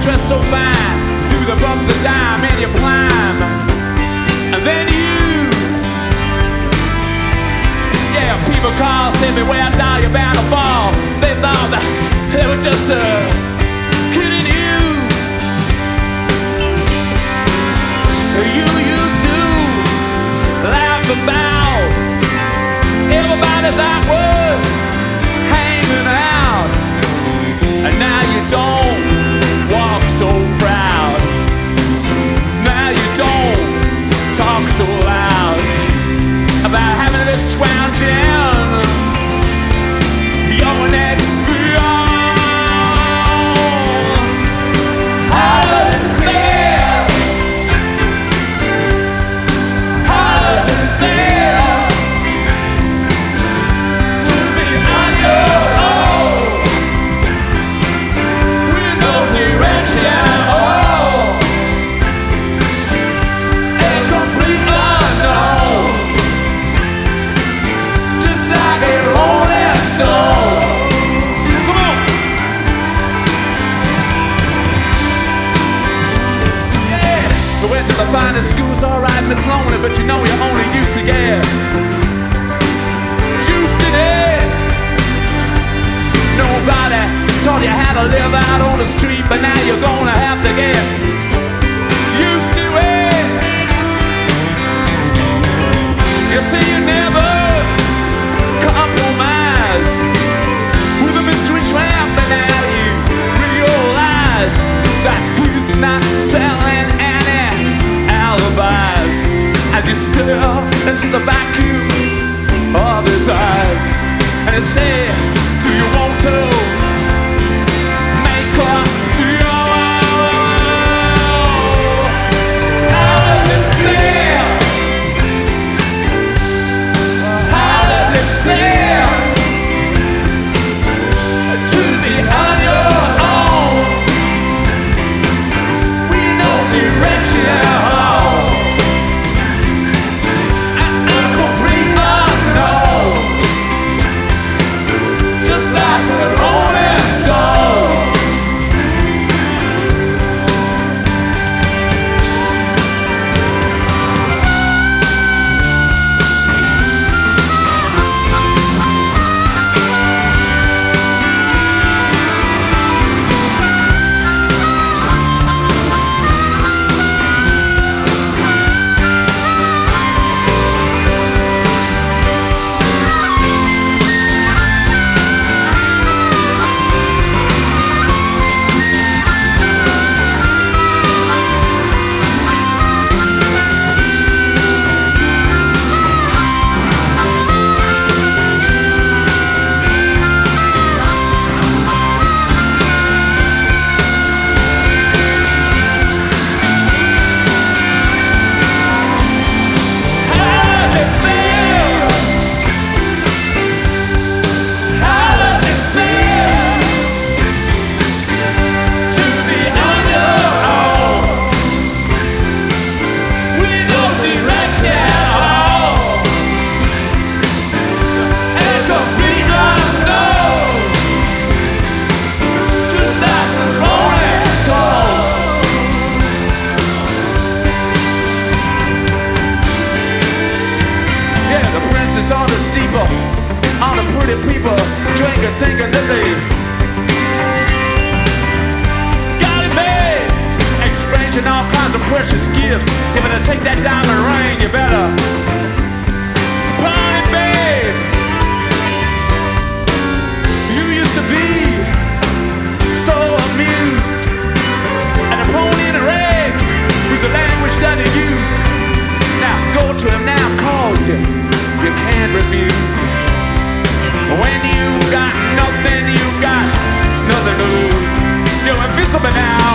dressed so fine, through the bumps of dime and you climb. And then yeah, people call, say beware, now you're bound to fall. They thought that they were just kidding you. You used to laugh about everybody that was hanging out, and now you don't walk so proud. Now you don't talk so loud about having this scrounging your next beyond. How does it feel? How does it feel to be on your own with no direction? The finest school's alright, Miss Lonely, but you know you only used to get juiced in it. Nobody taught you how to live out on the street, but now you're gonna have to get used to it. You see, you never compromise with a mystery tramp, and now you realize that he's not selling alibis as you stare into the vacuum of his eyes, and you say, do you want to make up to your own? How does it feel? How does it feel to be on your own with no direction? All the pretty people drinking, thinking that they got it made, exchanging all kinds of precious gifts. If you're gonna take that diamond ring, you better buy it, babe. You used to be so amused, and a pony in the rags was the language that he used. Now go to him now, calls you can't refuse. When you got nothing to lose. You're invisible now.